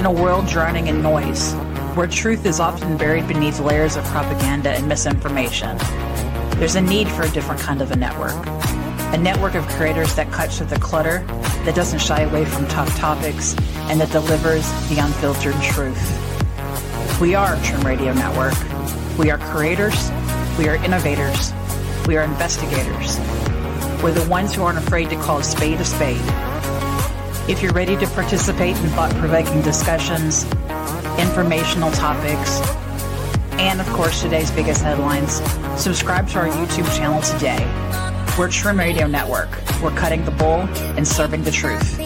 In a world drowning in noise, where truth is often buried beneath layers of propaganda and misinformation, there's a need for a different kind of a network of creators that cuts through the clutter, that doesn't shy away from tough topics, and that delivers the unfiltered truth. We are Trim Radio Network. We are creators, we are innovators, we are investigators. We're the ones who aren't afraid to call a spade a spade. If you're ready to participate in thought-provoking discussions, informational topics, and of course today's biggest headlines, subscribe to our YouTube channel today. We're Trim Radio Network. We're cutting the bull and serving the truth.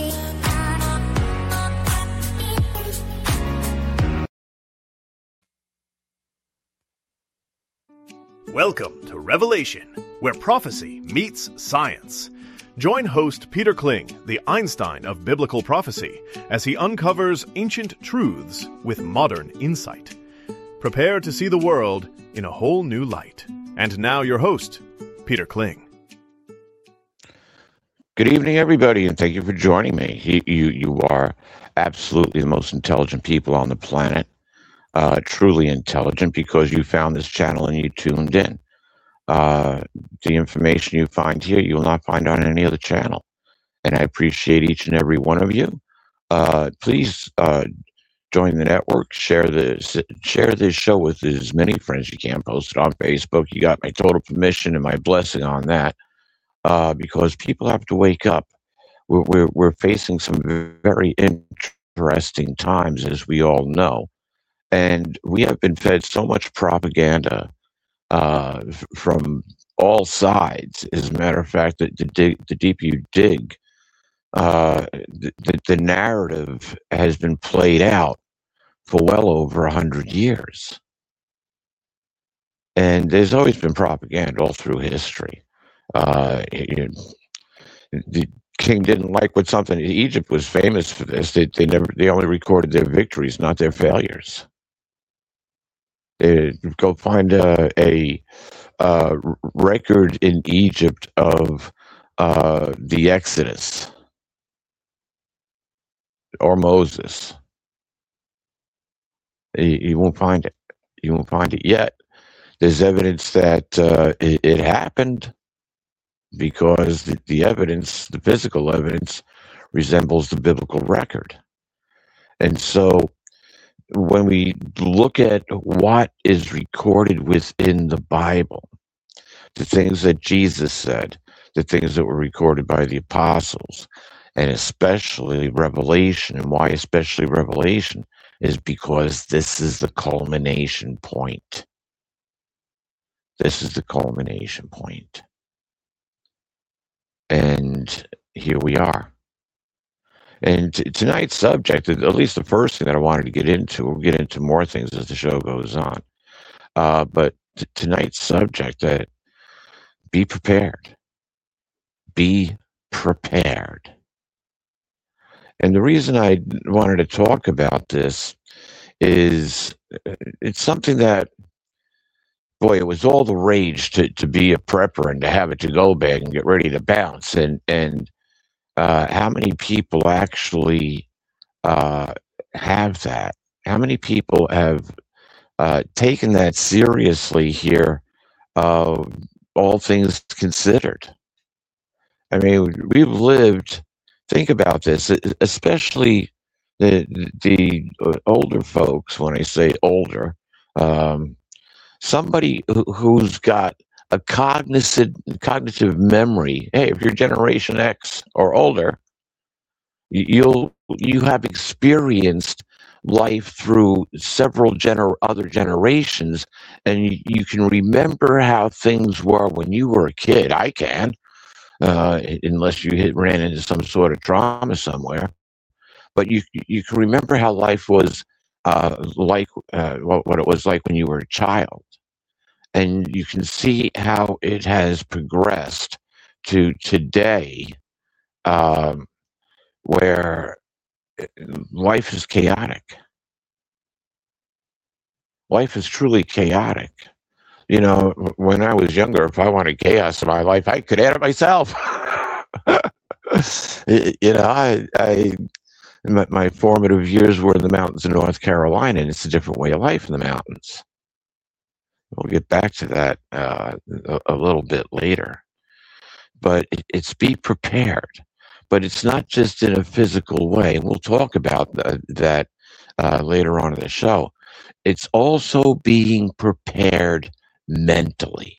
Welcome to Revelation, where prophecy meets science. Join host Peter Kling, the Einstein of biblical prophecy, as he uncovers ancient truths with modern insight. Prepare to see the world in a whole new light. And now your host, Peter Kling. Good evening, everybody, and thank you for joining me. You are absolutely the most intelligent people on the planet, truly intelligent, because you found this channel and you tuned in. The information you find here, you will not find on any other channel, and I appreciate each and every one of you. Please join the network, share this show with as many friends you can. Post it on Facebook. You got my total permission and my blessing on that. Because people have to wake up. We're facing some very interesting times, as we all know, and we have been fed so much propaganda from all sides. As a matter of fact, the deeper you dig, the narrative has been played out for well over 100 years, and there's always been propaganda all through history. The king didn't like what something. Egypt was famous for this. They only recorded their victories, not their failures. Go find a record in Egypt of the Exodus or Moses. You won't find it. You won't find it yet. There's evidence that it happened, because the evidence, the physical evidence, resembles the biblical record. And so when we look at what is recorded within the Bible, the things that Jesus said, the things that were recorded by the apostles, and especially Revelation, and why especially Revelation, is because this is the culmination point. This is the culmination point. And here we are. And tonight's subject, at least the first thing that I wanted to get into, we'll get into more things as the show goes on. But tonight's subject, that be prepared. Be prepared. And the reason I wanted to talk about this is it's something that, boy, it was all the rage to be a prepper and to have a to-go bag and get ready to bounce. And how many people actually have that? How many people have taken that seriously here, all things considered? I mean, we've lived, think about this, especially the older folks. When I say older, somebody who's got a cognitive memory. Hey, if you're Generation X or older, you have experienced life through several other generations, and you can remember how things were when you were a kid. I can, unless you ran into some sort of trauma somewhere. But you can remember how life was like, what it was like when you were a child. And you can see how it has progressed to today, where life is chaotic. Life is truly chaotic. You know, when I was younger, if I wanted chaos in my life, I could add it myself. You know, My formative years were in the mountains of North Carolina, and it's a different way of life in the mountains. We'll get back to that a little bit later. But it's be prepared. But it's not just in a physical way. And we'll talk about that later on in the show. It's also being prepared mentally.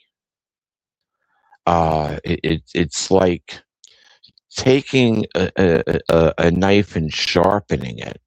It's like taking a knife and sharpening it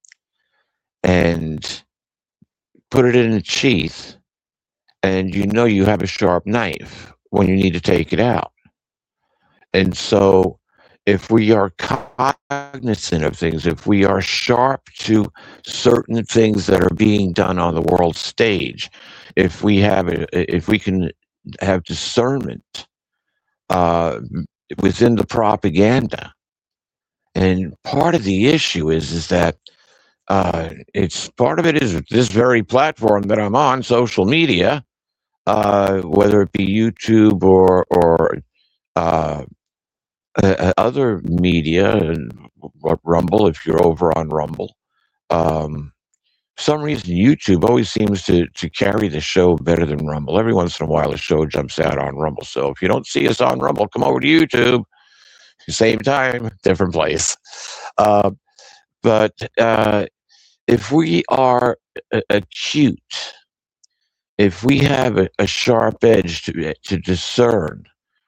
and put it in a sheath, and you have a sharp knife when you need to take it out. And so if we are cognizant of things, if we are sharp to certain things that are being done on the world stage, if we can have discernment within the propaganda. And part of the issue is that it's part of it is this very platform that I'm on, social media, whether it be YouTube or other media, Rumble, if you're over on Rumble. For some reason, YouTube always seems to carry the show better than Rumble. Every once in a while, a show jumps out on Rumble. So if you don't see us on Rumble, come over to YouTube. Same time, different place. But if we are acute, if we have a sharp edge to discern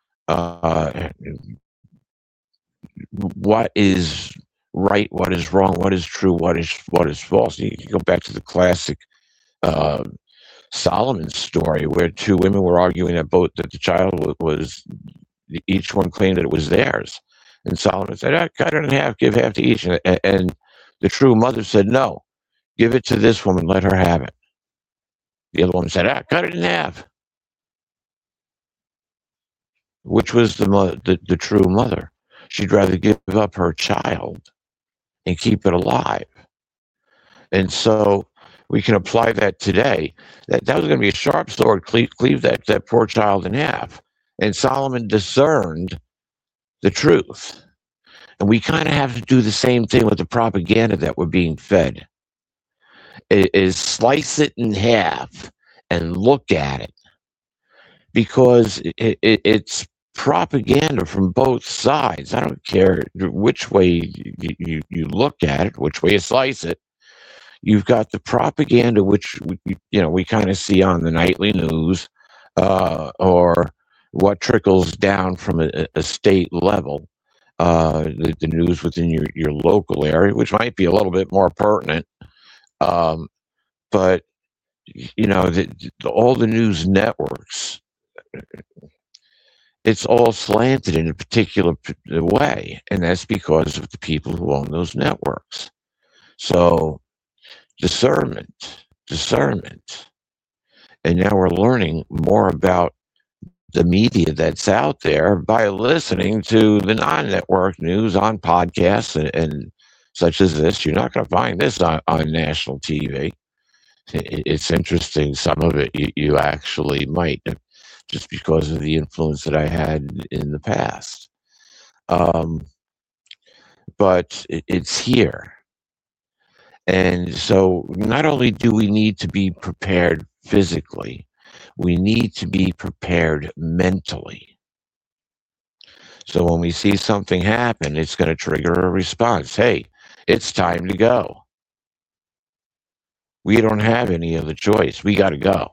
what is right, what is wrong, what is true, what is false. You can go back to the classic Solomon story, where two women were arguing that the child was, each one claimed that it was theirs, and Solomon said, "Cut it in half, give half to each." And the true mother said, "No, give it to this woman, let her have it." The other woman said, "Cut it in half." Which was the true mother? She'd rather give up her child and keep it alive. And so we can apply that today. That was going to be a sharp sword, cleave that poor child in half. And Solomon discerned the truth. And we kind of have to do the same thing with the propaganda that we're being fed. Is slice it in half and look at it. Because it's propaganda from both sides. I don't care which way you look at it, which way you slice it. You've got the propaganda, which we kind of see on the nightly news, or what trickles down from a state level, the news within your local area, which might be a little bit more pertinent. But all the news networks, it's all slanted in a particular way, and that's because of the people who own those networks. So discernment. And now we're learning more about the media that's out there by listening to the non-network news on podcasts and such as this. You're not going to find this on national TV. It's interesting. Some of it you actually might, just because of the influence that I had in the past. But it's here. And so not only do we need to be prepared physically, we need to be prepared mentally. So when we see something happen, it's going to trigger a response. Hey, it's time to go. We don't have any other choice. We got to go.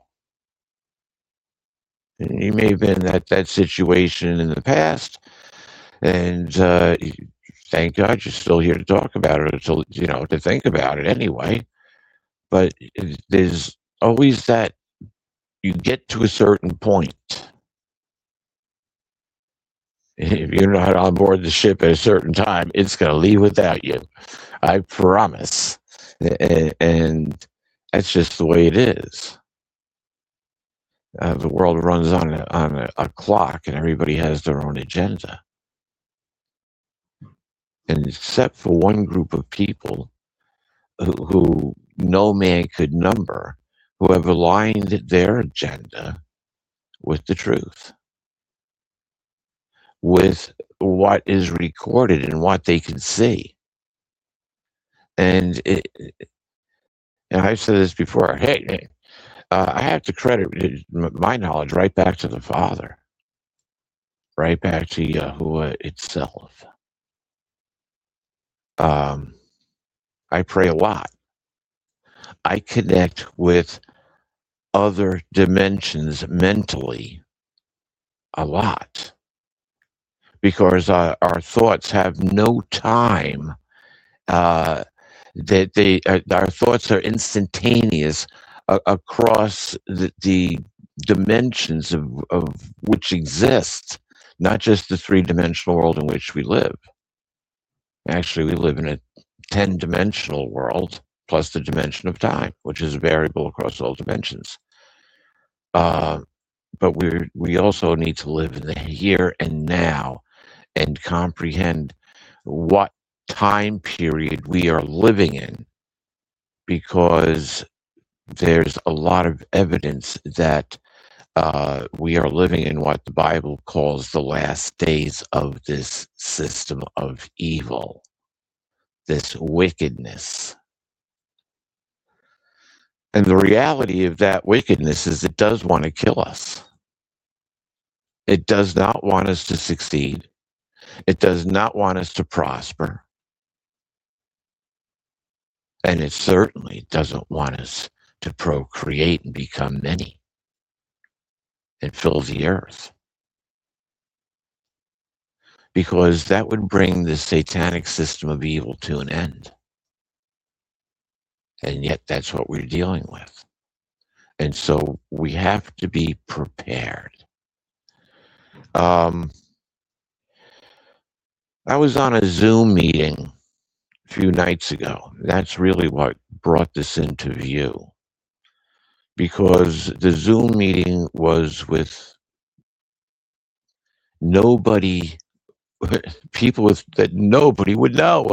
And you may have been in that situation in the past, and thank God you're still here to talk about it, to think about it anyway. But there's always that you get to a certain point. If you're not on board the ship at a certain time, it's going to leave without you. I promise. And that's just the way it is. The world runs on a clock, and everybody has their own agenda. And except for one group of people who no man could number, who have aligned their agenda with the truth, with what is recorded and what they can see. And I've said this before. Hey, I have to credit my knowledge right back to the Father, right back to Yahuwah itself. I pray a lot. I connect with other dimensions mentally a lot because our thoughts have no time. Our thoughts are instantaneous across the dimensions of which exist, not just the three-dimensional world in which we live. Actually, we live in a 10-dimensional world plus the dimension of time, which is variable across all dimensions. But we also need to live in the here and now and comprehend what time period we are living in, because there's a lot of evidence that we are living in what the Bible calls the last days of this system of evil, this wickedness. And the reality of that wickedness is it does want to kill us. It does not want us to succeed. It does not want us to prosper. And it certainly doesn't want us to procreate and become many and fill the earth. Because that would bring the satanic system of evil to an end. And yet that's what we're dealing with. And so we have to be prepared. I was on a Zoom meeting a few nights ago. That's really what brought this into view. Because the Zoom meeting was with nobody, people that nobody would know.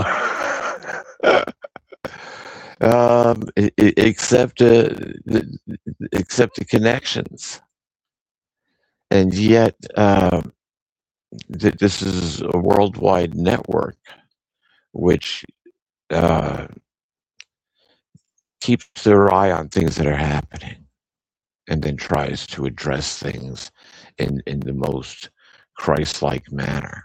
Except the connections. And yet, this is a worldwide network which keeps their eye on things that are happening and then tries to address things in the most Christ-like manner,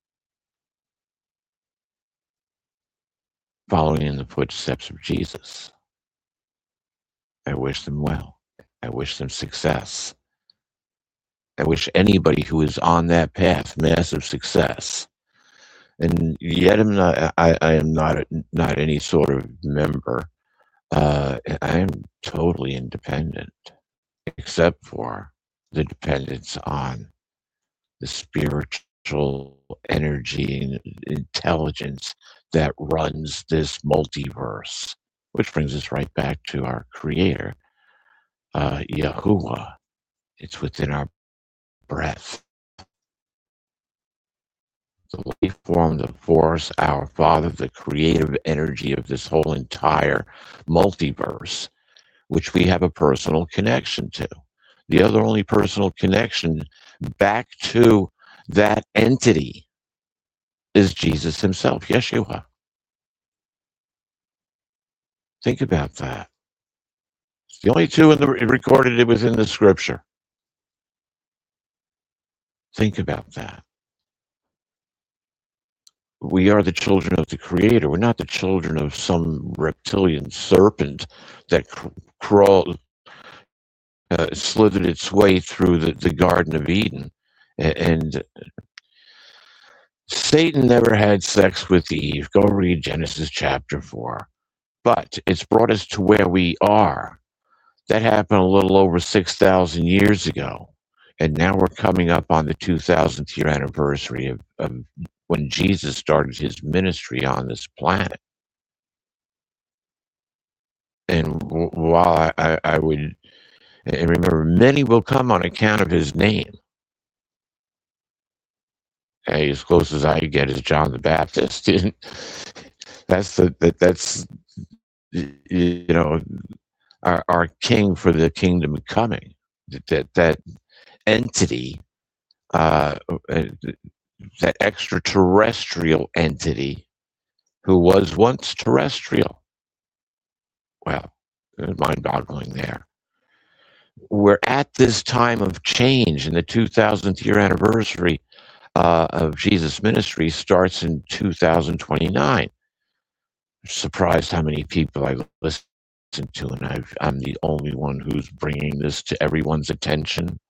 following in the footsteps of Jesus. I wish them well. I wish them success. I wish anybody who is on that path massive success. And yet I am not any sort of member. I am totally independent, except for the dependence on the spiritual energy and intelligence that runs this multiverse, which brings us right back to our Creator, Yahuwah. It's within our breath. The life form, the force, our Father, the creative energy of this whole entire multiverse, which we have a personal connection to. The other only personal connection back to that entity is Jesus himself, Yeshua. Think about that. It's the only two recorded within the scripture. Think about that. We are the children of the Creator. We're not the children of some reptilian serpent that slithered its way through the Garden of Eden. And Satan never had sex with Eve. Go read Genesis chapter 4. But it's brought us to where we are. That happened a little over 6,000 years ago. And now we're coming up on the 2,000th year anniversary of when Jesus started his ministry on this planet. And while I would, and remember, many will come on account of his name. Hey, as close as I get is John the Baptist. that's you know, our king for the kingdom coming. That entity, that extraterrestrial entity who was once terrestrial. Well, mind-boggling there. We're at this time of change, and the 2000th year anniversary of Jesus' ministry starts in 2029. Surprised how many people I listen to, and I'm the only one who's bringing this to everyone's attention.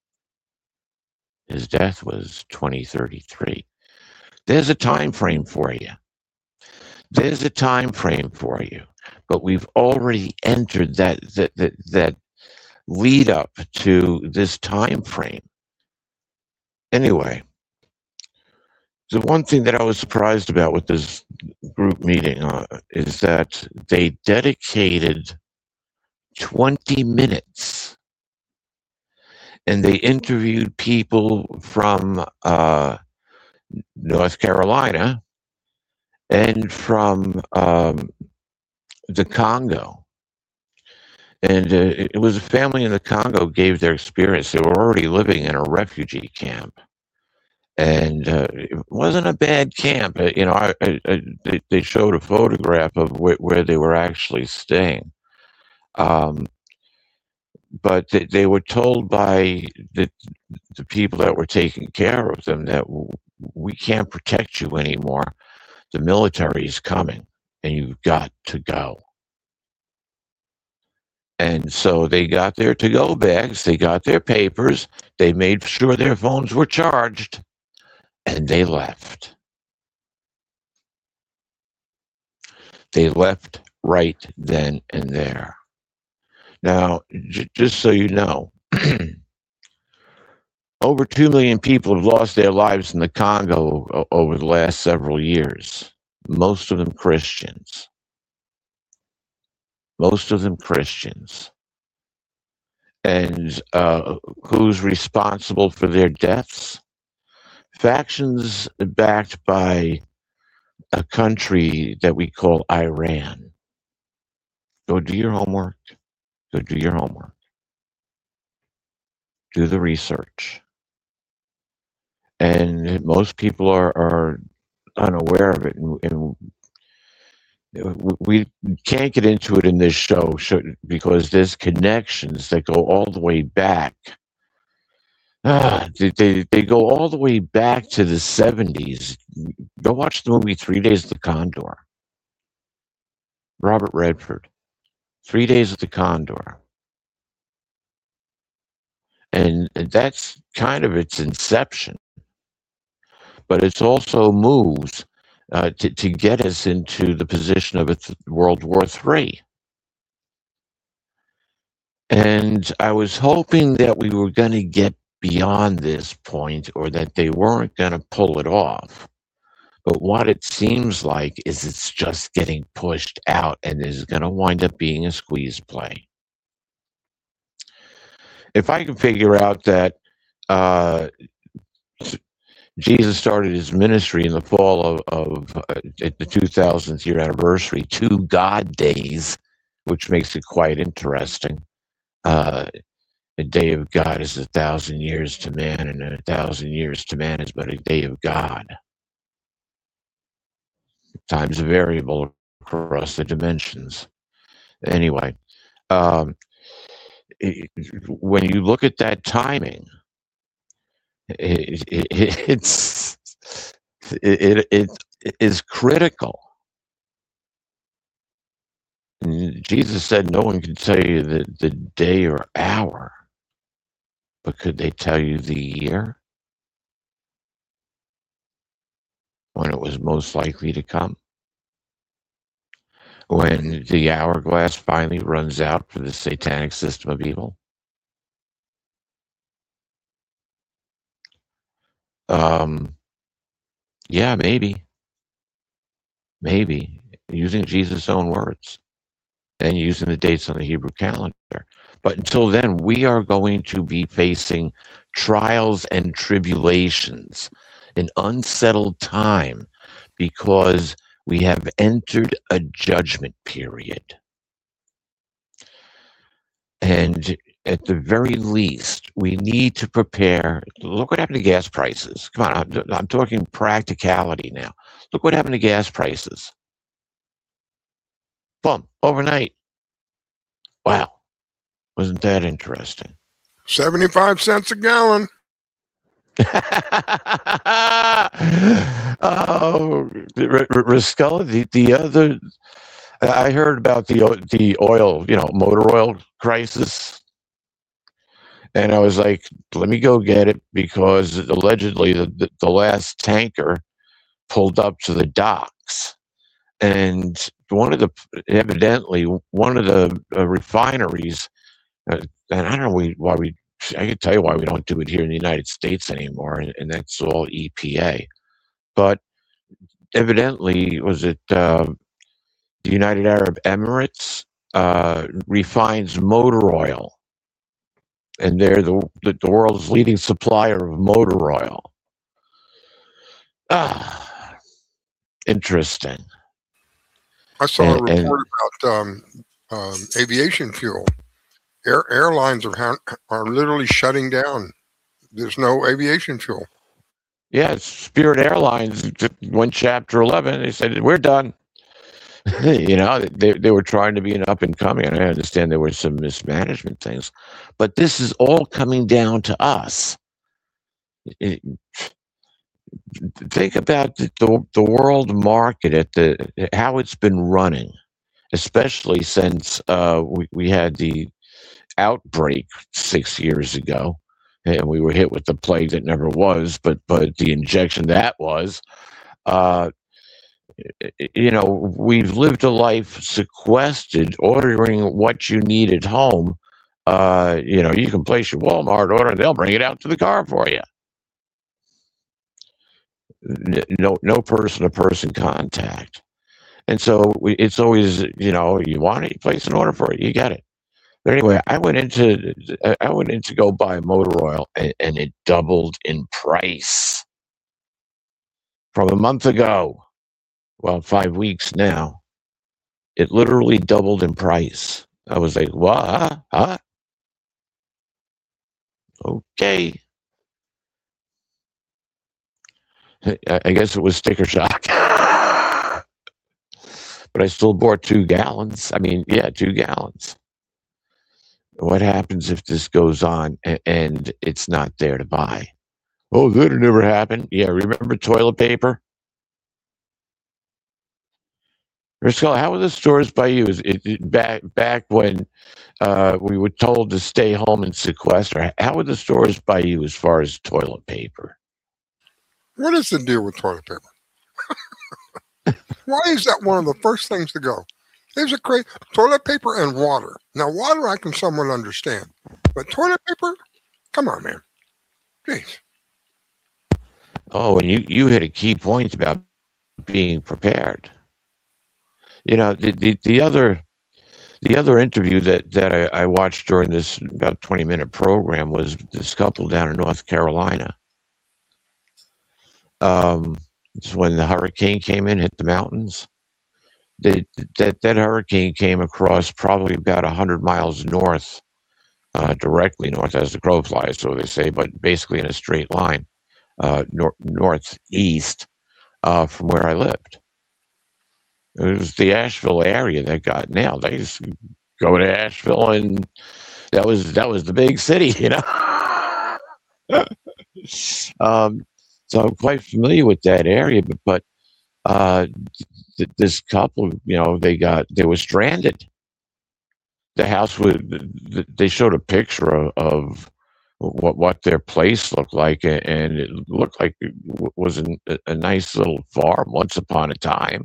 His death was 2033. There's a time frame for you. There's a time frame for you, but we've already entered that lead up to this time frame. Anyway, the one thing that I was surprised about with this group meeting is that they dedicated 20 minutes and they interviewed people from North Carolina and from the Congo. And it was a family in the Congo gave their experience. They were already living in a refugee camp. And it wasn't a bad camp. They showed a photograph of where they were actually staying. But they were told by the people that were taking care of them that we can't protect you anymore. The military is coming, and you've got to go. And so they got their to-go bags, they got their papers, they made sure their phones were charged, and they left. They left right then and there. Now, just so you know, over 2 million people have lost their lives in the Congo over the last several years, most of them Christians. Most of them Christians. And who's responsible for their deaths? Factions backed by a country that we call Iran. Go do your homework. Go do your homework. Do the research. And most people are unaware of it. And we can't get into it in this show because there's connections that go all the way back. They go all the way back to the 70s. Go watch the movie 3 Days of the Condor. Robert Redford. 3 Days of the Condor. And that's kind of its inception. But it's also moves to get us into the position of World War III. And I was hoping that we were going to get beyond this point, or that they weren't going to pull it off. But what it seems like is it's just getting pushed out, and there's going to wind up being a squeeze play. If I can figure out that Jesus started his ministry in the fall of the 2000th year anniversary, 2 God days, which makes it quite interesting. A day of God is 1,000 years to man, and 1,000 years to man is but a day of God. Time's a variable across the dimensions. Anyway, when you look at that timing, it is critical. And Jesus said no one can tell you the day or hour, but could they tell you the year when it was most likely to come? When the hourglass finally runs out for the satanic system of evil? Yeah, maybe. Maybe. Using Jesus' own words and using the dates on the Hebrew calendar. But until then, we are going to be facing trials and tribulations, an unsettled time, because we have entered a judgment period. And at the very least, we need to prepare. Look what happened to gas prices. Come on, I'm talking practicality now. Look what happened to gas prices. Boom, overnight. Wow. Wasn't that interesting? 75 cents a gallon. Oh, Riscola, the other, I heard about the oil, motor oil crisis. And I was like, let me go get it, because allegedly the last tanker pulled up to the docks. And evidently one of the refineries, and I don't know I can tell you why we don't do it here in the United States anymore, and that's all EPA. But evidently, was it the United Arab Emirates refines motor oil, and they're the world's leading supplier of motor oil. Interesting. I saw a report about aviation fuel. Airlines are literally shutting down. There's no aviation fuel. Yeah, Spirit Airlines went Chapter 11. They said, we're done. They were trying to be an up and coming, and I understand there were some mismanagement things, but this is all coming down to us. Think about the world market at how it's been running, especially since we had the outbreak 6 years ago, and we were hit with the plague that never was, but the injection that was. We've lived a life sequestered, ordering what you need at home. You can place your Walmart order and they'll bring it out to the car for you. No person-to-person contact. And so it's always, you want it, you place an order for it, you get it. But anyway, I went in to go buy motor oil, and it doubled in price from a month ago. Well, 5 weeks now. It literally doubled in price. I was like, what? Huh? Okay. I guess it was sticker shock. But I still bought 2 gallons. 2 gallons. What happens if this goes on and it's not there to buy? Oh, that'll never happen. Yeah, remember toilet paper? Riscola, how were the stores by you? Is it back when we were told to stay home and sequester? How were the stores by you as far as toilet paper? What is the deal with toilet paper? Why is that one of the first things to go? There's a great toilet paper and water. Now, water I can somewhat understand, but toilet paper? Come on, man. Jeez. Oh, and you hit a key point about being prepared. The other interview that I watched during this about 20-minute program was this couple down in North Carolina. It's when the hurricane came in, hit the mountains. That hurricane came across probably about 100 miles north, directly north as the crow flies, so they say, but basically in a straight line, northeast from where I lived. It was the Asheville area that got nailed. I used to go to Asheville, and that was the big city, So I'm quite familiar with that area, but this couple, they were stranded. The house they showed a picture of what their place looked like, and it looked like it was a nice little farm once upon a time.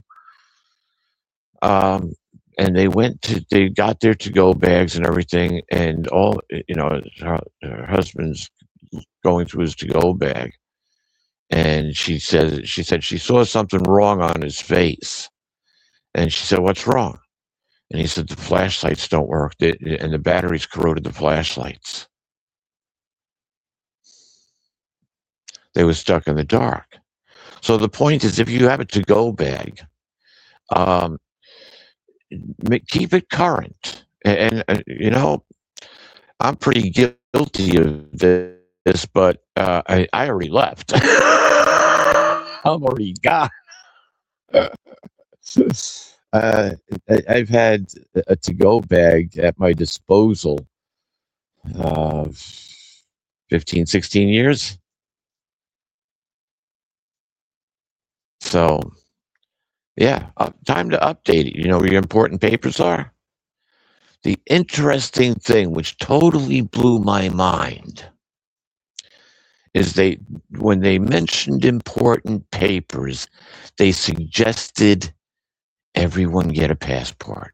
And they got their to-go bags and everything, and all, her husband's going through his to-go bag. And she said she saw something wrong on his face. And she said, what's wrong? And he said, the flashlights don't work, and the batteries corroded the flashlights. They were stuck in the dark. So the point is, if you have a to-go bag, keep it current. And I'm pretty guilty of this, but I already left. I'm already gone. I've had a to-go bag at my disposal 15, 16 years. So, yeah, time to update it. You know where your important papers are? The interesting thing, which totally blew my mind, is when they mentioned important papers, they suggested everyone get a passport.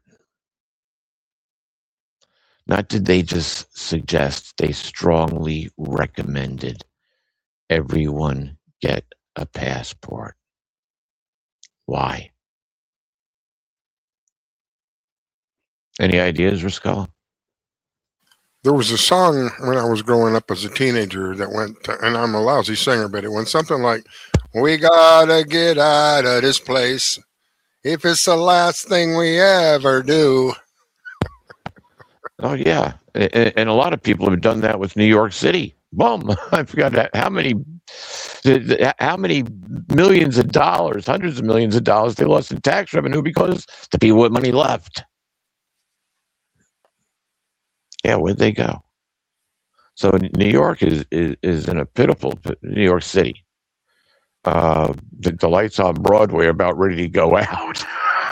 Not did they just suggest, they strongly recommended everyone get a passport. Why? Any ideas, Riscola? There was a song when I was growing up as a teenager that went, and I'm a lousy singer, but it went something like, "We gotta get out of this place if it's the last thing we ever do." Oh, yeah. And a lot of people have done that with New York City. Boom. I forgot how many millions of dollars, hundreds of millions of dollars they lost in tax revenue because the people with money left. Yeah, where'd they go? So New York is in a pitiful, New York City. The lights on Broadway are about ready to go out.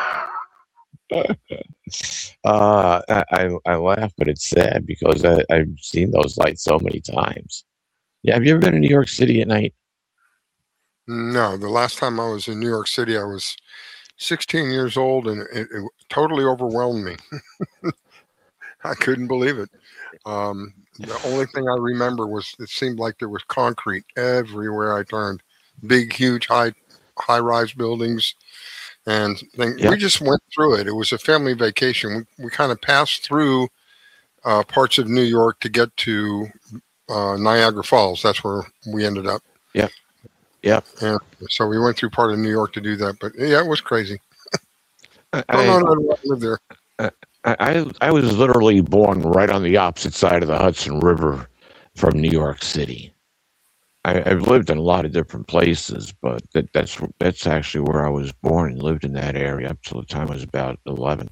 I laugh, but it's sad because I've seen those lights so many times. Yeah, have you ever been to New York City at night? No, the last time I was in New York City, I was 16 years old, and it totally overwhelmed me. I couldn't believe it. The only thing I remember was it seemed like there was concrete everywhere I turned. Big, huge, high-rise buildings. And we just went through it. It was a family vacation. We kind of passed through parts of New York to get to Niagara Falls. That's where we ended up. Yep. And so we went through part of New York to do that. But yeah, it was crazy. I live there. I was literally born right on the opposite side of the Hudson River from New York City. I've lived in a lot of different places, but that's actually where I was born and lived in that area up till the time I was about 11.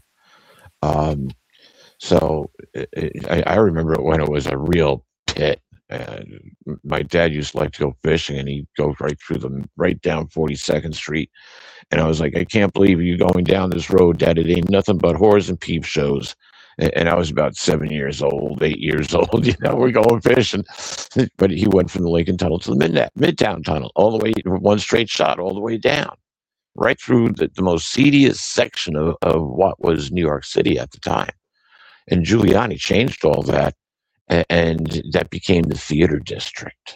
So I remember it when it was a real pit. My dad used to like to go fishing, and he'd go right down 42nd Street. And I was like, I can't believe you going down this road, Dad. It ain't nothing but whores and peep shows. And I was about 7 years old, 8 years old. You know, we're going fishing. But he went from the Lincoln Tunnel to the Midtown Tunnel, all the way, one straight shot, all the way down, right through the most seediest section of what was New York City at the time. And Giuliani changed all that, and that became the theater district.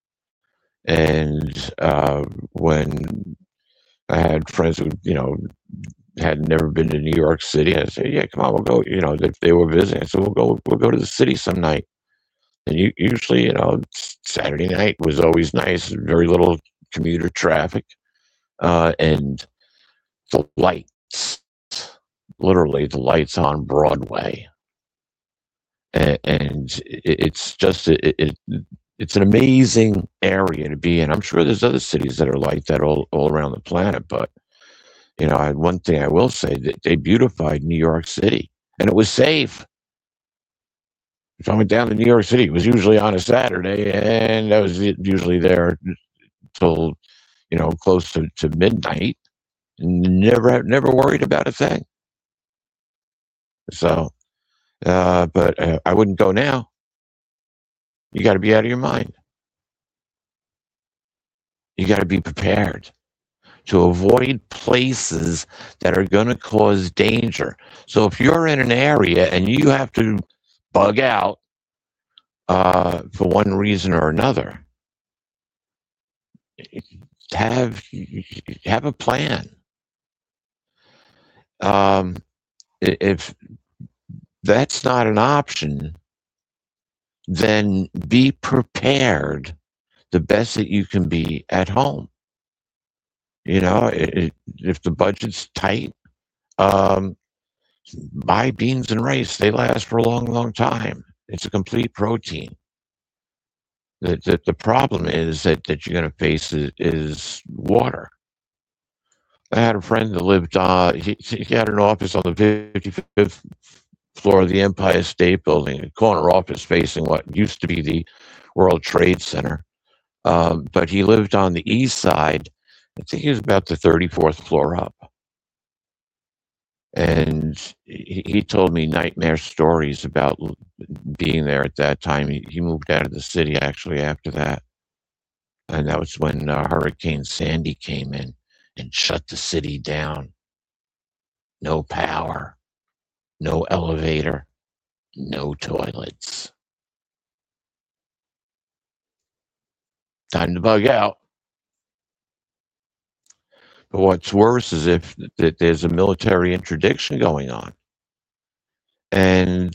And when I had friends who, had never been to New York City, I said, yeah, come on, we'll go. If they were visiting, I said, we'll go to the city some night. And usually, Saturday night was always nice, very little commuter traffic, and the lights, literally the lights on Broadway. And it's just, it's an amazing area to be in. I'm sure there's other cities that are like that all around the planet, but one thing I will say, that they beautified New York City, and it was safe. If I went down to New York City, it was usually on a Saturday, and I was usually there till close to midnight, and never worried about a thing. So, but I wouldn't go now. You got to be out of your mind. You got to be prepared to avoid places that are going to cause danger. So if you're in an area and you have to bug out for one reason or another, have a plan. If that's not an option, then be prepared the best that you can be at home. If the budget's tight, buy beans and rice. They last for a long, long time. It's a complete protein. The problem is that you're going to face is water. I had a friend that lived, he had an office on the 55th floor of the Empire State Building, a corner office facing what used to be the World Trade Center. But he lived on the east side. I think he was about the 34th floor up. And he told me nightmare stories about being there at that time. He moved out of the city actually after that. And that was when Hurricane Sandy came in and shut the city down. No power, no elevator, no toilets. Time to bug out. But what's worse is if there's a military interdiction going on. And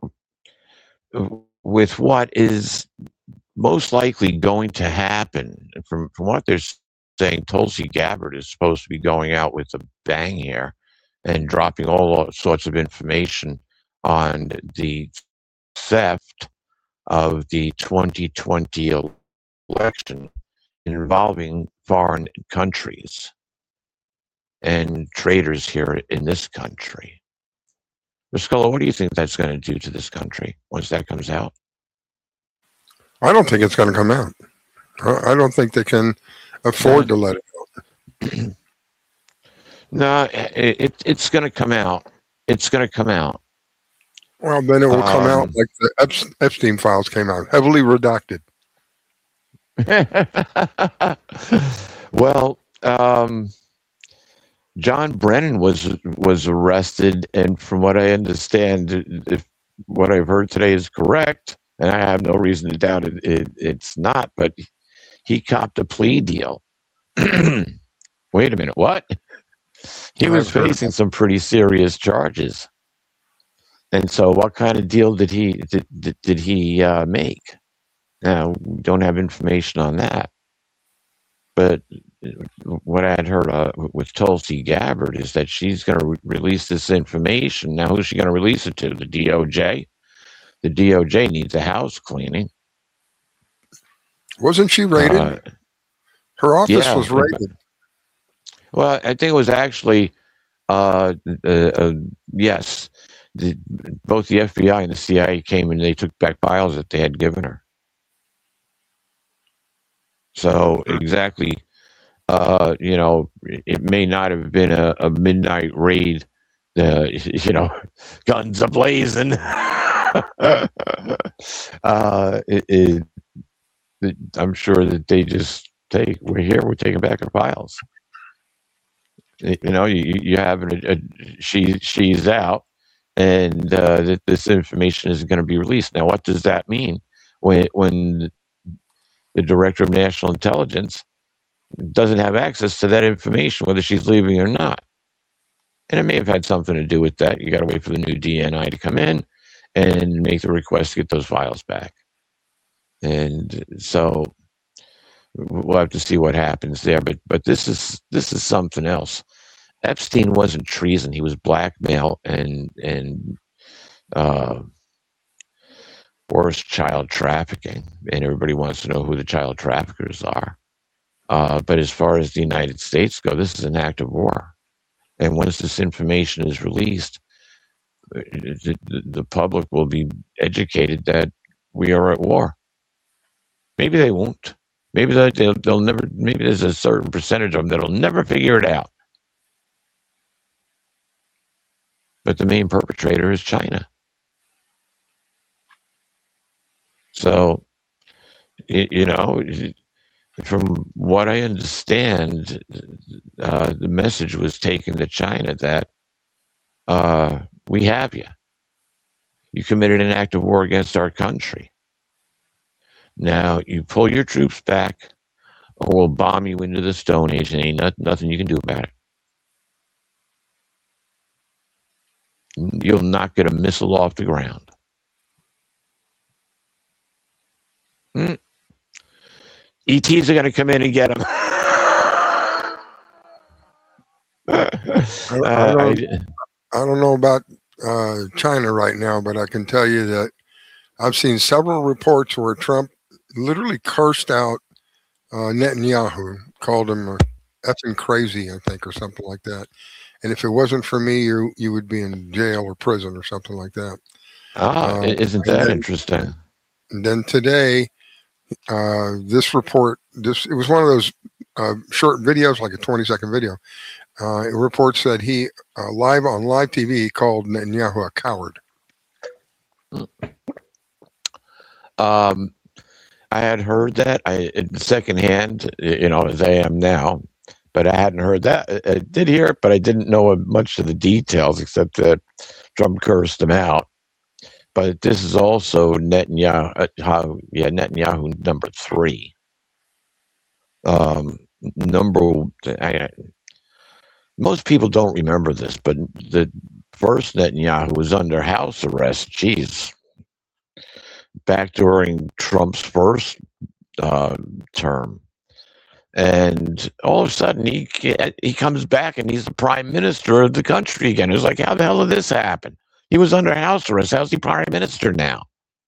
with what is most likely going to happen, from what they're saying, Tulsi Gabbard is supposed to be going out with a bang here and dropping all sorts of information on the theft of the 2020 election involving foreign countries and traders here in this country. Ruscolo, what do you think that's going to do to this country once that comes out? I don't think it's going to come out. I don't think they can afford to let it out. No, it's going to come out. It's going to come out. Well, then it will come out like the Epstein files came out, heavily redacted. Well, John Brennan was arrested, and from what I understand, if what I've heard today is correct, and I have no reason to doubt it's not, but he copped a plea deal. Wait a minute, what? He was facing some pretty serious charges. And so what kind of deal did he make? Now, we don't have information on that. But what I had heard with Tulsi Gabbard is that she's going to release this information. Now, who's she going to release it to? The DOJ? The DOJ needs a house cleaning. Wasn't she raided? Her office was raided. Well, I think it was actually, yes. Both the FBI and the CIA came and they took back files that they had given her. So exactly, it may not have been a midnight raid, guns a-blazing. I'm sure that they just we're here, we're taking back our files. You have she's out, and this information is going to be released. Now, what does that mean when the Director of National Intelligence doesn't have access to that information, whether she's leaving or not? And it may have had something to do with that. You got to wait for the new DNI to come in and make the request to get those files back. And so we'll have to see what happens there. But this is something else. Epstein wasn't treason. He was blackmail and worse, child trafficking. And everybody wants to know who the child traffickers are. But as far as the United States go, this is an act of war. And once this information is released, the public will be educated that we are at war. Maybe they won't. Maybe they'll never. Maybe there's a certain percentage of them that'll never figure it out. But the main perpetrator is China. So, from what I understand, the message was taken to China that we have you. You committed an act of war against our country. Now, you pull your troops back, or we'll bomb you into the Stone Age, and ain't nothing you can do about it. You'll not get a missile off the ground. ETs are going to come in and get them. I don't know about China right now, but I can tell you that I've seen several reports where Trump literally cursed out Netanyahu, called him effing crazy, I think, or something like that. And if it wasn't for me, you would be in jail or prison or something like that. Isn't that interesting? And then today, this report, it was one of those short videos, like a 20-second video. It reports that he live on live TV called Netanyahu a coward. I had heard that secondhand, as I am now, but I hadn't heard that. I did hear it, but I didn't know much of the details except that Trump cursed him out. But this is also Netanyahu number 3. Most people don't remember this, but the first Netanyahu was under house arrest. Geez, back during Trump's first term, and all of a sudden he comes back and he's the prime minister of the country again. It's like, how the hell did this happen? He was under house arrest. How's he prime minister now?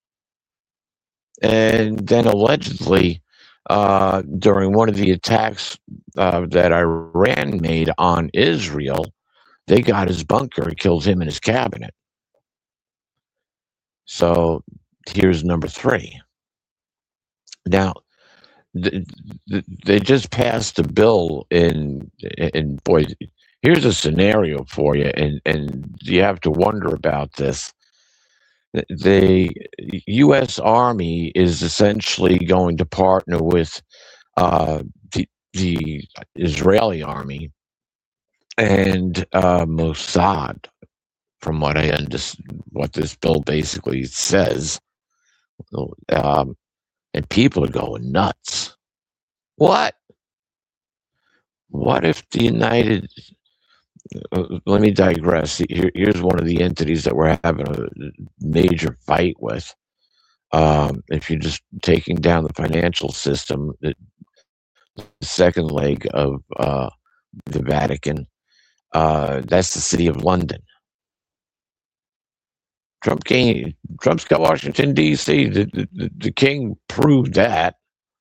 And then allegedly, during one of the attacks that Iran made on Israel, they got his bunker and killed him and his cabinet. So here's number 3. Now, they just passed a bill in boy, here's a scenario for you, and you have to wonder about this. The U.S. Army is essentially going to partner with the Israeli army and Mossad, from what I understand, what this bill basically says. And people are going nuts. What if the United... let me digress. Here's one of the entities that we're having a major fight with. If you're just taking down the financial system, the second leg of the Vatican, that's the City of London. Trump's got Washington, D.C. The king proved that.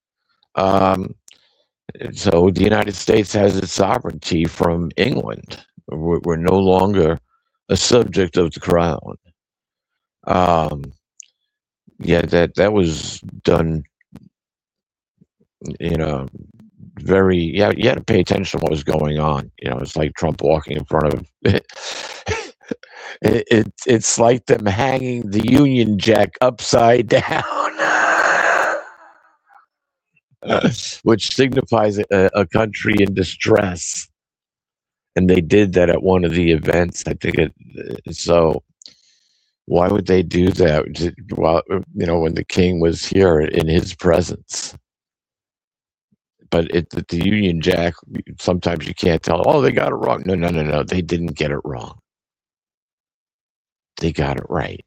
So the United States has its sovereignty from England. We're no longer a subject of the crown. That was done in a very... you had to pay attention to what was going on. It's like Trump walking in front of... It's like them hanging the Union Jack upside down. Which signifies a country in distress, and they did that at one of the events. I think so. Why would they do that? Well, when the king was here in his presence. But the Union Jack, sometimes you can't tell. Oh, they got it wrong. No. They didn't get it wrong. They got it right.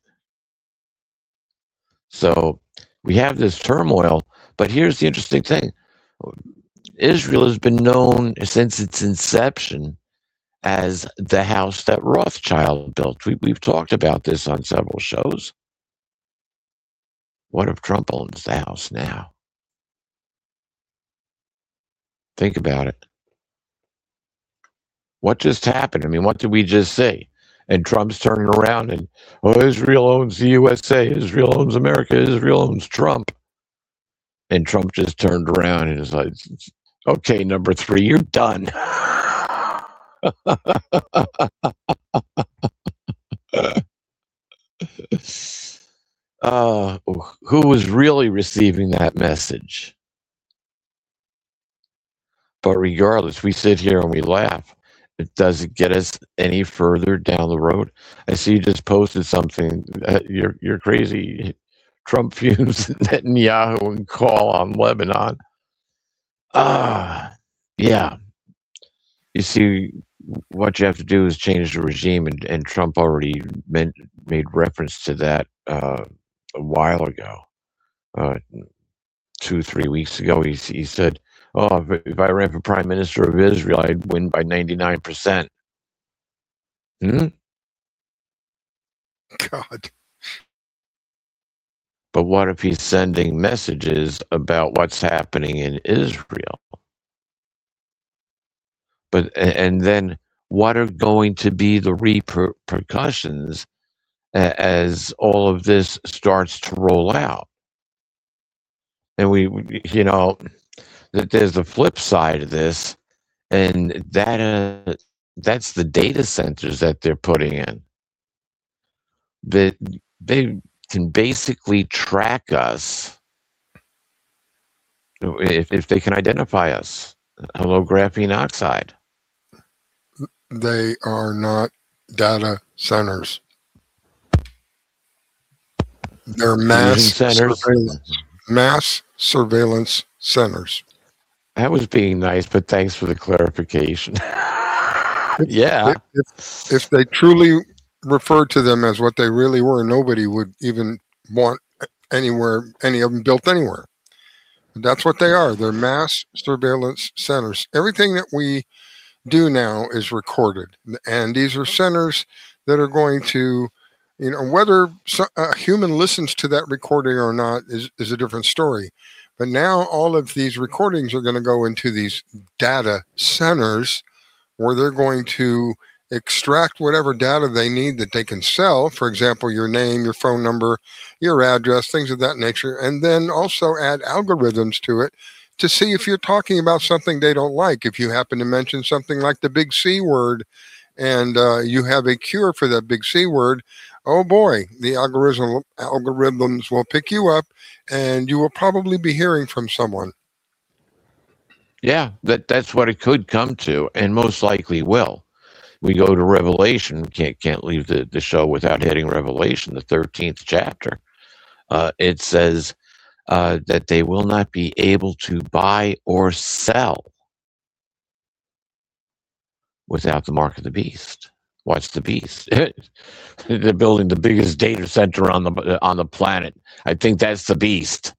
So we have this turmoil. But here's the interesting thing. Israel has been known since its inception as the house that Rothschild built. We've talked about this on several shows. What if Trump owns the house now? Think about it. What just happened? I mean, what did we just say? And Trump's turning around and, Israel owns the USA. Israel owns America. Israel owns Trump. And Trump just turned around and is like, okay, number 3, you're done. Who was really receiving that message? But regardless, we sit here and we laugh. It doesn't get us any further down the road. I see you just posted something. You're crazy. Trump fumes Netanyahu and call on Lebanon. Yeah. You see, what you have to do is change the regime, and Trump already made reference to that a while ago. 2-3 weeks ago, he said, if I ran for prime minister of Israel, I'd win by 99%. God. But what if he's sending messages about what's happening in Israel? But and then what are going to be the repercussions as all of this starts to roll out? And that there's the flip side of this, and that's the data centers that they're putting in. That they can basically track us if they can identify us. Hello, graphene oxide. They are not data centers. They're mass surveillance centers. That was being nice, but thanks for the clarification. Yeah. If they truly referred to them as what they really were, nobody would even want any of them built anywhere. That's what they are. They're mass surveillance centers. Everything that we do now is recorded. And these are centers that are going to, whether a human listens to that recording or not is a different story. But now all of these recordings are going to go into these data centers where they're going to extract whatever data they need that they can sell. For example, your name, your phone number, your address, things of that nature. And then also add algorithms to it to see if you're talking about something they don't like. If you happen to mention something like the big C word and you have a cure for that big C word, oh boy, the algorithms will pick you up and you will probably be hearing from someone. Yeah, that's what it could come to, and most likely will. We go to Revelation. Can't leave the show without hitting Revelation, the 13th chapter. It says that they will not be able to buy or sell without the mark of the beast. What's the beast? They're building the biggest data center on the planet. I think that's the beast.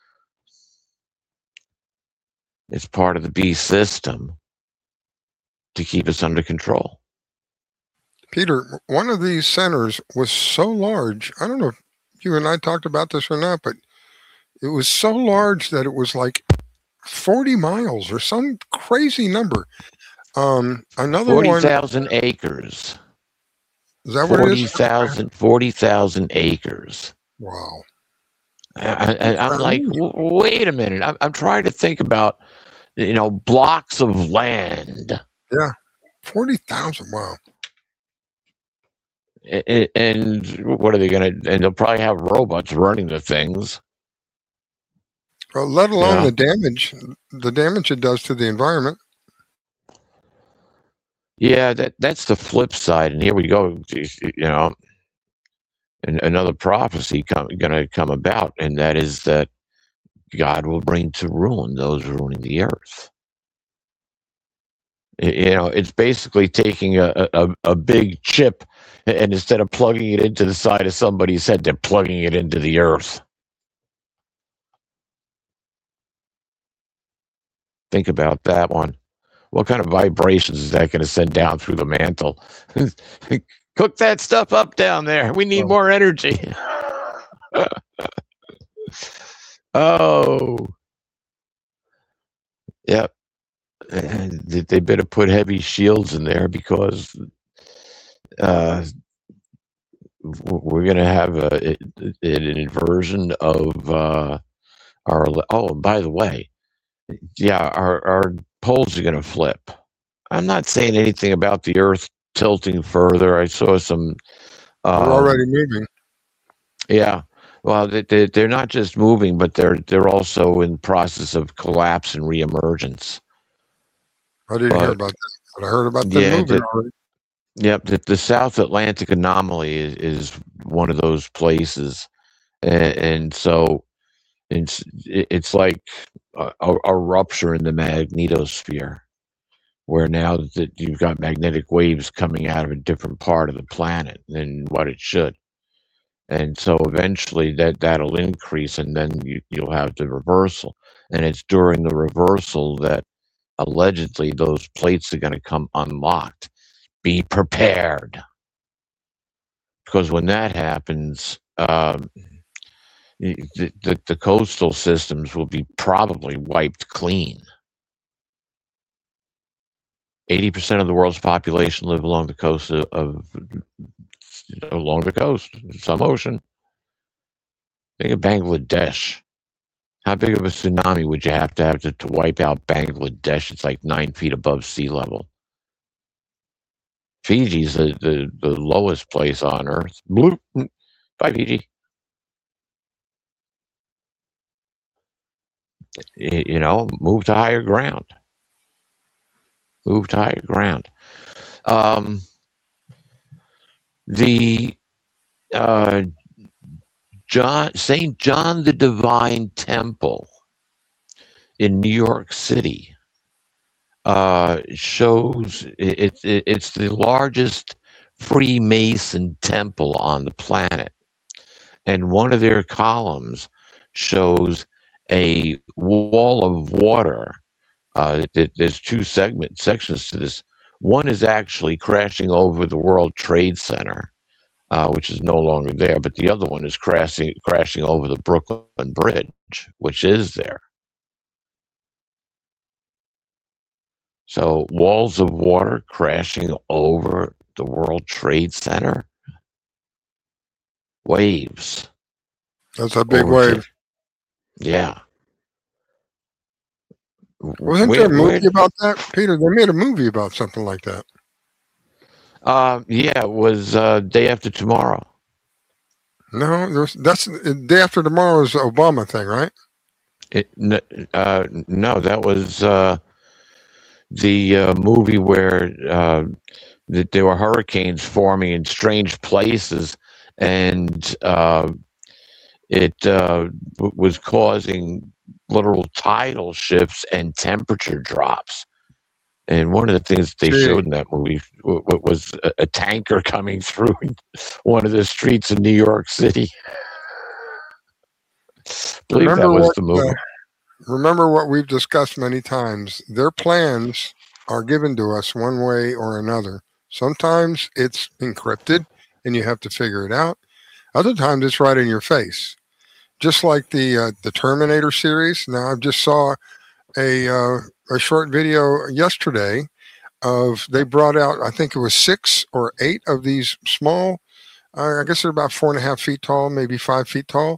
It's part of the beast system to keep us under control. Peter, one of these centers was so large. I don't know if you and I talked about this or not, but it was so large that it was like 40 miles or some crazy number. Another 40,000 acres. Is that what it is? 40,000 acres. Wow. I'm like, wait a minute. I'm trying to think about, blocks of land. Yeah. 40,000. Wow. And what are they going to, and they'll probably have robots running the things. Well, let alone the damage it does to the environment. Yeah, that's the flip side. And here we go, and another prophecy going to come about, and that is that God will bring to ruin those ruining the earth. It's basically taking a big chip, and instead of plugging it into the side of somebody's head, they're plugging it into the earth. Think about that one. What kind of vibrations is that going to send down through the mantle? Cook that stuff up down there. We need more energy. Oh. Yep. And they better put heavy shields in there because we're going to have an inversion of our. Oh, and by the way, our poles are going to flip. I'm not saying anything about the Earth tilting further. I saw some. They're already moving. Yeah. Well, they're not just moving, but they're also in process of collapse and reemergence. I didn't hear about that, but I heard about them moving already. Yep, the South Atlantic anomaly is one of those places, and so it's like a rupture in the magnetosphere, where now that you've got magnetic waves coming out of a different part of the planet than what it should. And so eventually that'll increase, and then you'll have the reversal. And it's during the reversal that allegedly those plates are going to come unlocked. Be prepared. Because when that happens, the coastal systems will be probably wiped clean. 80% of the world's population live along the coast along the coast, some ocean. Think of Bangladesh. How big of a tsunami would you have to wipe out Bangladesh? It's like 9 feet above sea level. Fiji's the lowest place on Earth. Bloop. Bye, Fiji. You know, move to higher ground. Move to higher ground. The St. John the Divine Temple in New York City shows it's the largest Freemason temple on the planet, and one of their columns shows a wall of water. There's two sections to this. One is actually crashing over the World Trade Center, which is no longer there, but the other one is crashing over the Brooklyn Bridge, which is there. So walls of water crashing over the World Trade Center. Waves. That's a big wave. Yeah. Wasn't there a movie about that, Peter? They made a movie about something like that. Yeah, it was Day After Tomorrow. No, that's Day After Tomorrow is the Obama thing, right? No, that was the movie where there were hurricanes forming in strange places, and it was causing literal tidal shifts and temperature drops. And one of the things that they showed in that movie was a tanker coming through one of the streets in New York City. I believe that was the movie. Remember what we've discussed many times. Their plans are given to us one way or another. Sometimes it's encrypted and you have to figure it out. Other times it's right in your face. Just like the Terminator series. Now, I just saw a short video yesterday of, they brought out, I think it was 6 or 8 of these small, I guess they're about 4.5 feet tall, maybe 5 feet tall,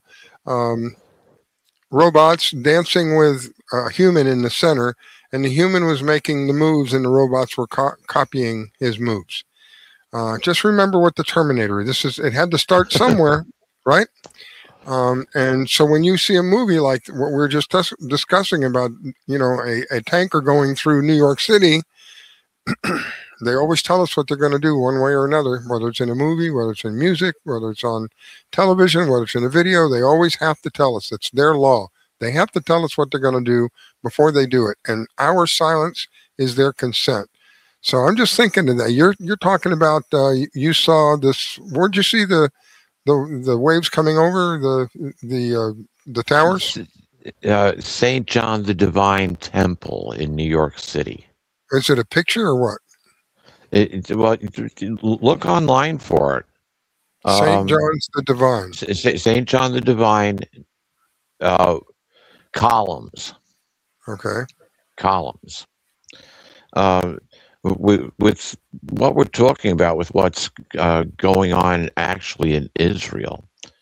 robots dancing with a human in the center, and the human was making the moves and the robots were copying his moves. Just remember what the Terminator, it had to start somewhere, right? And so when you see a movie like what we're just discussing about, you know, a tanker going through New York City, they always tell us what they're going to do one way or another, whether it's in a movie, whether it's in music, whether it's on television, whether it's in a video. They always have to tell us. It's their law. They have to tell us what they're going to do before they do it. And our silence is their consent. So I'm just thinking that you're talking about, you saw this, where'd you see the waves coming over the towers? St. John the Divine Temple in New York City. Is it a picture or what? Well, look online for it. St. John's the Divine. St. John the Divine columns. Okay. Columns. With what we're talking about, with what's going on actually in Israel,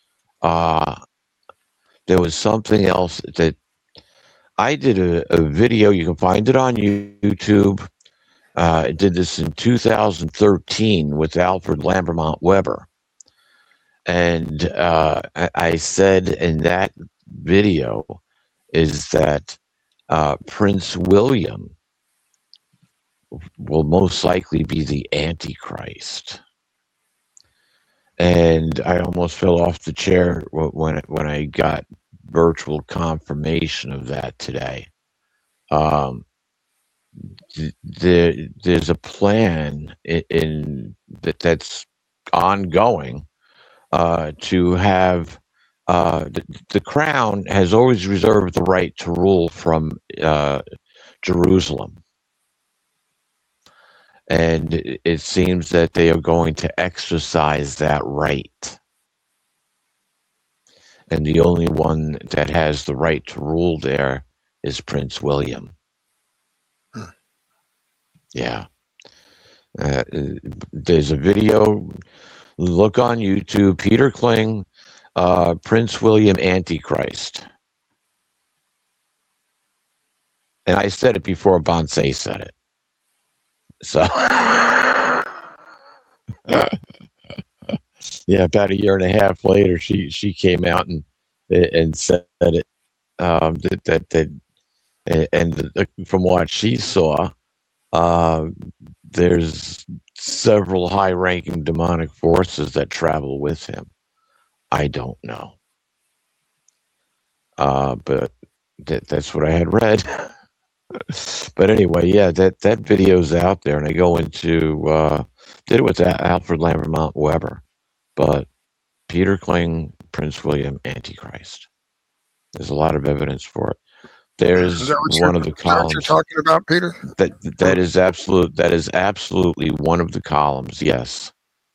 there was something else that I did a video. You can find it on YouTube. I did this in 2013 with Alfred Lambermont Weber. And I said in that video is that Prince William will most likely be the Antichrist. And I almost fell off the chair when I got virtual confirmation of that today. There's a plan that's ongoing to have the crown has always reserved the right to rule from Jerusalem. And it seems that they are going to exercise that right. And the only one that has the right to rule there is Prince William. Yeah. There's a video. Look on YouTube. Peter Kling, Prince William Antichrist. And I said it before Bonsai said it. So, yeah, about a year and a half later, she came out and said it. And from what she saw, there's several high-ranking demonic forces that travel with him. I don't know, but that's what I had read. But anyway, yeah, that video's out there, and I go into did it with Alfred Lambert Weber, but Peter Kling, Prince William, Antichrist. There's a lot of evidence for it. There's one of the columns. Is that what you're talking about, Peter? That is absolutely one of the columns. Yes.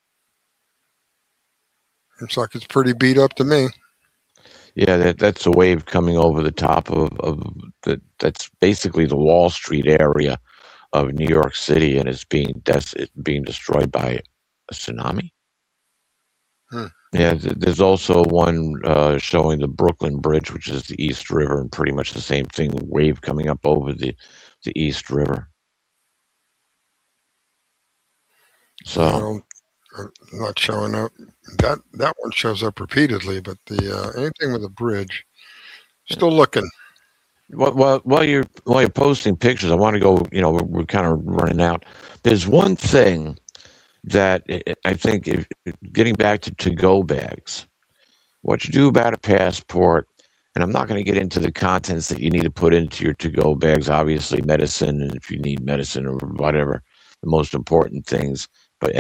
Looks like it's pretty beat up to me. Yeah, that's a wave coming over the top of that's basically the Wall Street area of New York City, and it's being destroyed by a tsunami. Yeah, there's also one showing the Brooklyn Bridge, which is the East River, and pretty much the same thing, wave coming up over the East River. So not showing up. That one shows up repeatedly, but the anything with a bridge, still looking. While you're posting pictures, I want to go. We're kind of running out. There's one thing that I think, getting back to go bags, what you do about a passport, and I'm not going to get into the contents that you need to put into your to-go bags. Obviously, medicine, and if you need medicine or whatever, the most important things. But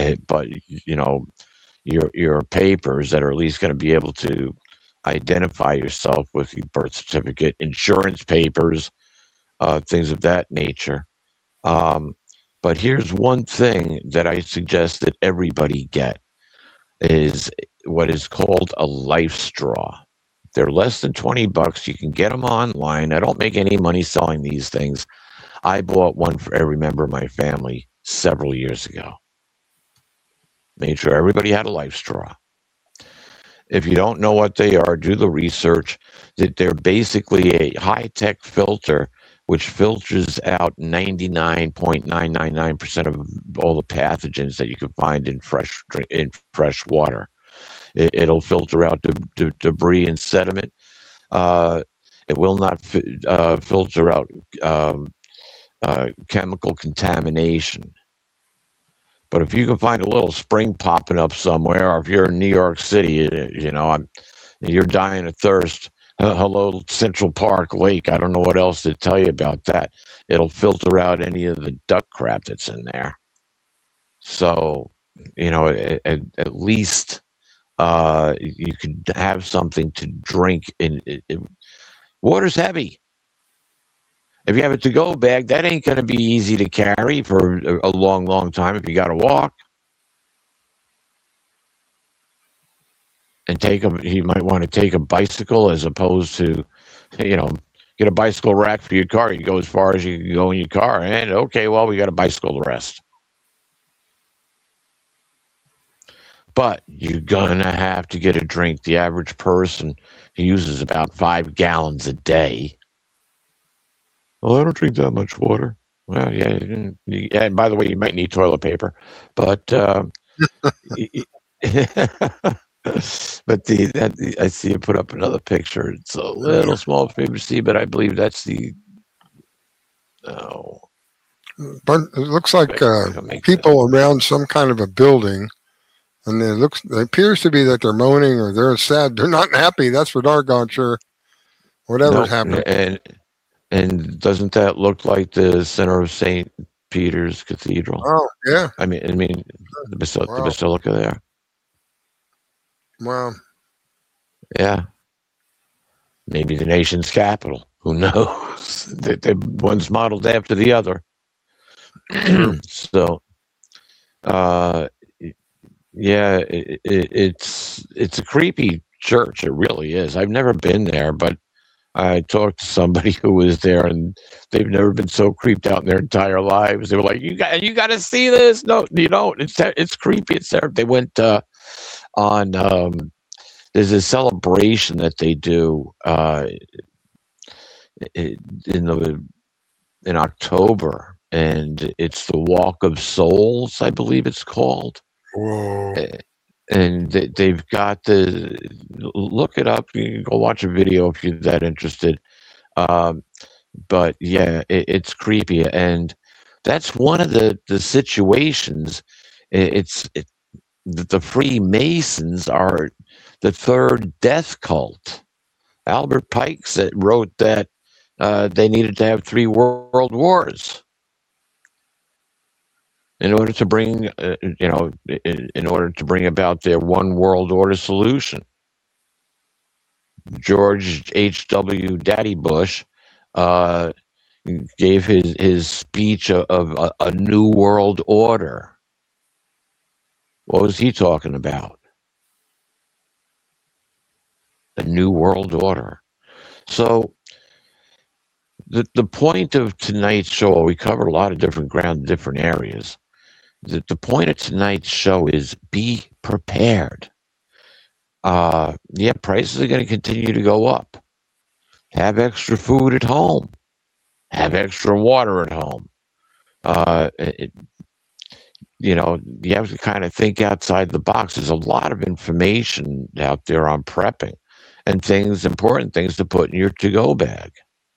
your papers that are at least going to be able to identify yourself with your birth certificate, insurance papers, things of that nature. But here's one thing that I suggest that everybody get is what is called a life straw. They're less than $20. You can get them online. I don't make any money selling these things. I bought one for every member of my family several years ago. Made sure everybody had a life straw. If you don't know what they are, do the research. That they're basically a high-tech filter which filters out 99.999% of all the pathogens that you can find in fresh water. It'll filter out debris and sediment. It will not filter out chemical contamination. But if you can find a little spring popping up somewhere, or if you're in New York City, you're dying of thirst. Hello, Central Park Lake. I don't know what else to tell you about that. It'll filter out any of the duck crap that's in there. So, at least you can have something to drink. Water's heavy. If you have a to-go bag, that ain't going to be easy to carry for a long, long time if you got to walk. And you might want to take a bicycle as opposed to, get a bicycle rack for your car. You go as far as you can go in your car. And, okay, well, we got a bicycle to rest. But you're going to have to get a drink. The average person uses about 5 gallons a day. Well, I don't drink that much water. Well, yeah. And by the way, you might need toilet paper. But but I see you put up another picture. It's a little small for me to see, but I believe that's the. Oh. But it looks like people around some kind of a building, and it appears to be that they're moaning or they're sad. They're not happy. That's for doggone sure. Whatever's happening. And doesn't that look like the center of St. Peter's Cathedral? Oh, yeah. I mean, the basilica there. Wow. Yeah. Maybe the nation's capital. Who knows? One's modeled after the other. So, yeah, it's a creepy church. It really is. I've never been there, but I talked to somebody who was there, and they've never been so creeped out in their entire lives. They were like, "You got to see this." No, you don't. It's creepy. It's there. They went on. There's a celebration that they do in October, and it's the Walk of Souls, I believe it's called. Whoa. And they've got look it up. You can go watch a video if you're that interested. But yeah, it's creepy, and that's one of the situations. The Freemasons are the third death cult. Albert Pike wrote that they needed to have 3 world wars in order to bring, in order to bring about their one world order solution. George H.W. Daddy Bush gave his speech of a new world order. What was he talking about? A new world order. So the point of tonight's show, we covered a lot of different ground, different areas. The point of tonight's show is be prepared. Prices are going to continue to go up. Have extra food at home. Have extra water at home. You have to kind of think outside the box. There's a lot of information out there on prepping and important things to put in your to-go bag.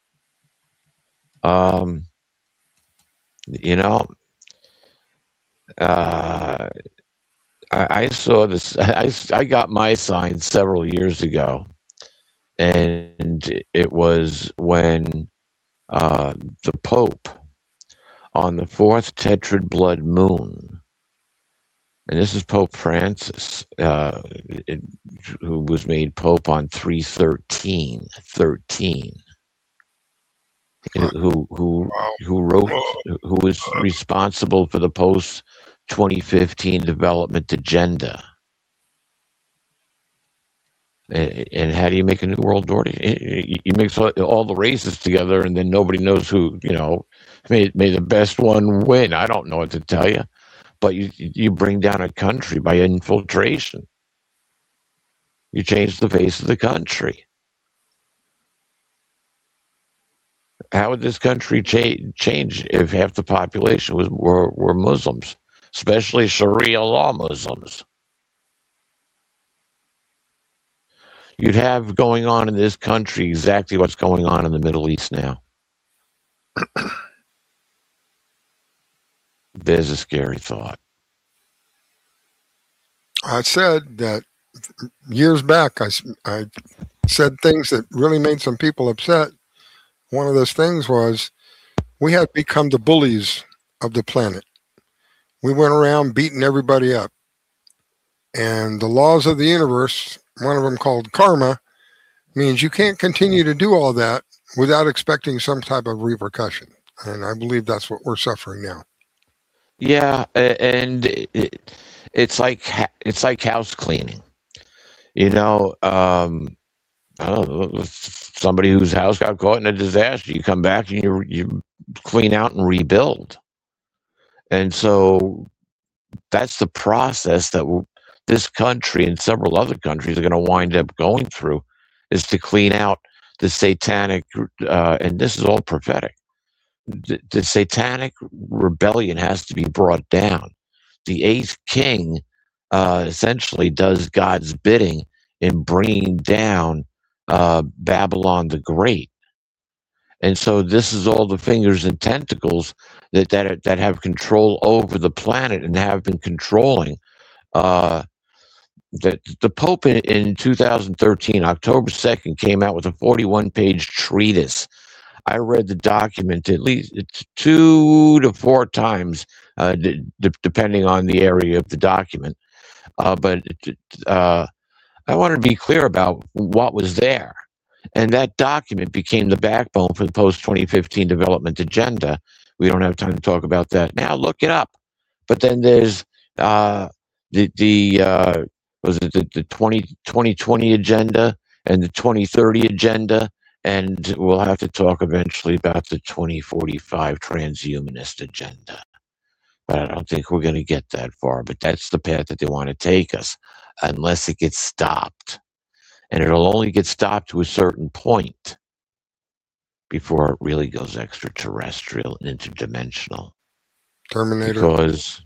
I saw this. I got my sign several years ago, and it was when the Pope, on the 4th Tetrad blood moon, and this is Pope Francis, who was made Pope on 3/13, who was responsible for the post-2015 development agenda. And how do you make a new world order? You mix all the races together, and then nobody knows who, may the best one win. I don't know what to tell you. But you bring down a country by infiltration. You change the face of the country. How would this country change if half the population were Muslims, especially Sharia law Muslims? You'd have going on in this country exactly what's going on in the Middle East now. There's a scary thought. I said that years back. I said things that really made some people upset. One of those things was we had become the bullies of the planet. We went around beating everybody up. And the laws of the universe, one of them called karma, means you can't continue to do all that without expecting some type of repercussion. And I believe that's what we're suffering now. Yeah, and it's like house cleaning. I don't know, somebody whose house got caught in a disaster, you come back and you clean out and rebuild. And so that's the process that this country and several other countries are going to wind up going through, is to clean out the satanic, and this is all prophetic. The satanic rebellion has to be brought down. The 8th king essentially does God's bidding in bringing down Babylon the Great. And so this is all the fingers and tentacles that have control over the planet and have been controlling. The Pope in 2013, October 2nd, came out with a 41-page treatise. I read the document at least 2 to 4 times, depending on the area of the document. But I wanted to be clear about what was there. And that document became the backbone for the post-2015 development agenda. We don't have time to talk about that now. Look it up. But then there's the 2020 agenda and the 2030 agenda And we'll have to talk eventually about the 2045 transhumanist agenda. But I don't think we're going to get that far. But that's the path that they want to take us, unless it gets stopped. And it'll only get stopped to a certain point before it really goes extraterrestrial and interdimensional. Terminator. Because,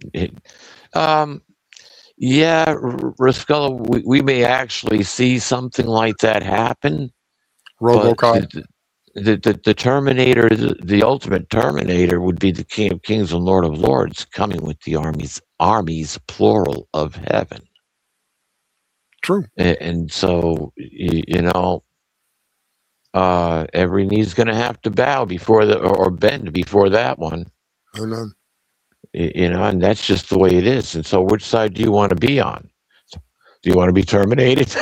yeah, Ruscella, we may actually see something like that happen. RoboCop. The Terminator, the ultimate Terminator, would be the King of Kings and Lord of Lords coming with the armies plural of heaven. True. And so, every knee's going to have to bow before or bend before that one. Amen. And that's just the way it is. And so, which side do you want to be on? Do you want to be terminated?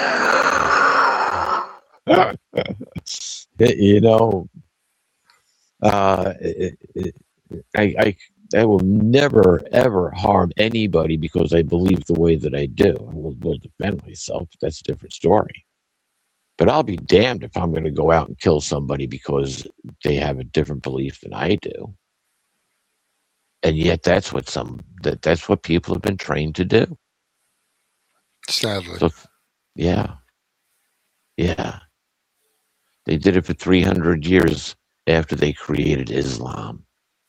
I will never ever harm anybody because I believe the way that I do. I will defend myself. That's a different story. But I'll be damned if I'm going to go out and kill somebody because they have a different belief than I do. And yet, that's what people have been trained to do. Sadly. So, yeah. They did it for 300 years after they created Islam.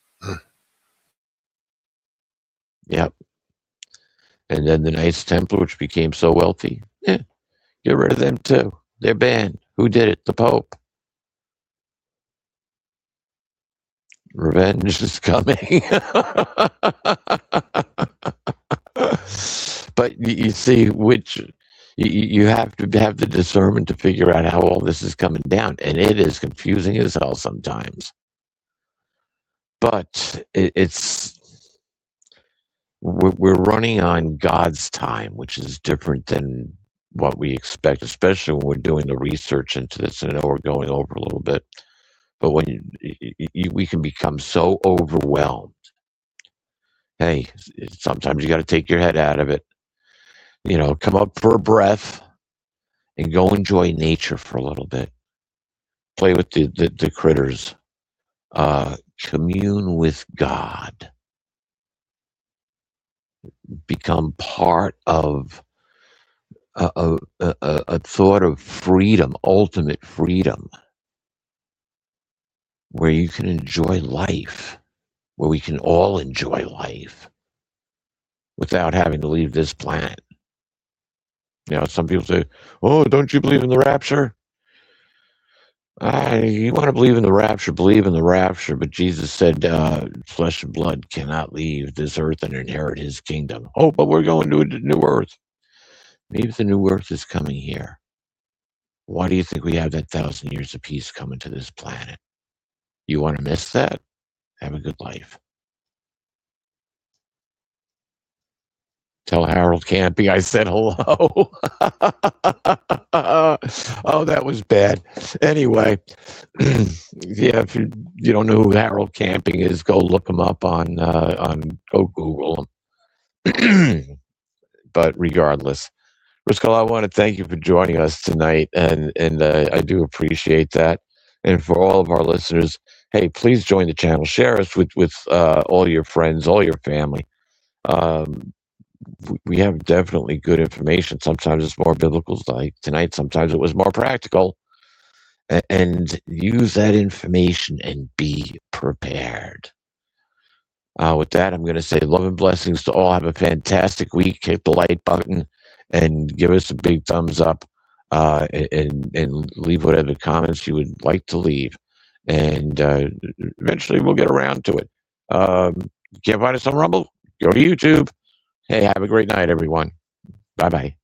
Yep. And then the Knights Templar, which became so wealthy, get rid of them too. They're banned. Who did it? The Pope. Revenge is coming. But you see, you have to have the discernment to figure out how all this is coming down. And it is confusing as hell sometimes. But we're running on God's time, which is different than what we expect, especially when we're doing the research into this. And I know we're going over a little bit. But when we can become so overwhelmed, hey, sometimes you got to take your head out of it. Come up for a breath and go enjoy nature for a little bit. Play with the critters. Commune with God. Become part of a thought of freedom, ultimate freedom, where you can enjoy life, where we can all enjoy life without having to leave this planet. Some people say, "Oh, don't you believe in the rapture?" You want to believe in the rapture, believe in the rapture. But Jesus said, flesh and blood cannot leave this earth and inherit his kingdom. Oh, but we're going to a new earth. Maybe the new earth is coming here. Why do you think we have that 1,000 years of peace coming to this planet? You want to miss that? Have a good life. Tell Harold Campy I said hello. Oh, that was bad. Anyway, if you don't know who Harold Camping is, go look him up on go Google him. But regardless, Ruscella, I want to thank you for joining us tonight, and I do appreciate that. And for all of our listeners, hey, please join the channel. Share us with all your friends, all your family. We have definitely good information. Sometimes it's more biblical, like tonight. Sometimes it was more practical. And use that information and be prepared. With that, I'm going to say love and blessings to all. Have a fantastic week. Hit the like button and give us a big thumbs up. And leave whatever comments you would like to leave. And eventually we'll get around to it. Can't find us on Rumble? Go to YouTube. Hey, have a great night, everyone. Bye-bye.